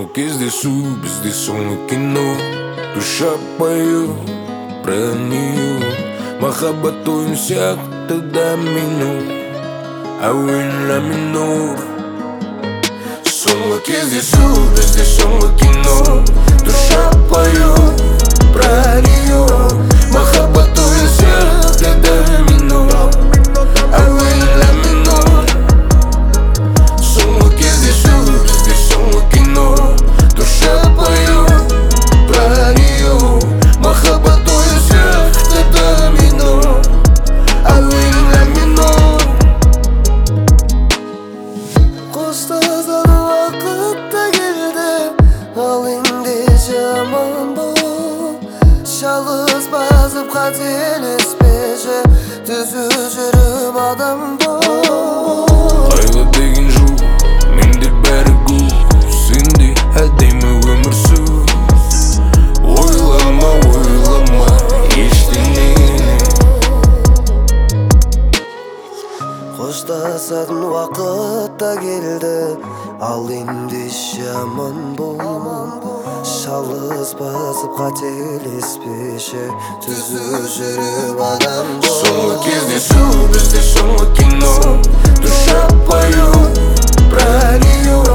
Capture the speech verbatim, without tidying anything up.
кездесу бізде соңғы кино. Душа поет про нее. Махаббат ойын сияқты домино, әуен ля минор. Соңғы кездесу бізде соңғы кино. Душа поет про нее. Махаббат ойын сияқты домино, әуен ля минор. Соңғы кездесу бізде соңғы кино. Душа поет про нее. Махаббат ойын сияқты домино, әуен ля минор. Қоштасар уақыт та келді, ал енді жаман бол. Жалғыз басып қателеспеші, түзу жүріп адам бол. Қайғы деген жоқ, менде бәрі көп. Сендей әдемі өмір сүр. Ойлама, ойлама ештеңені. Қоштасатын уақыт та келді, ал енді жаман бол. Жалғыз басып қателеспеші, түзу жүріп адам бол. Соңғы кездесу бізде соңғы кино. Душа поет про нее.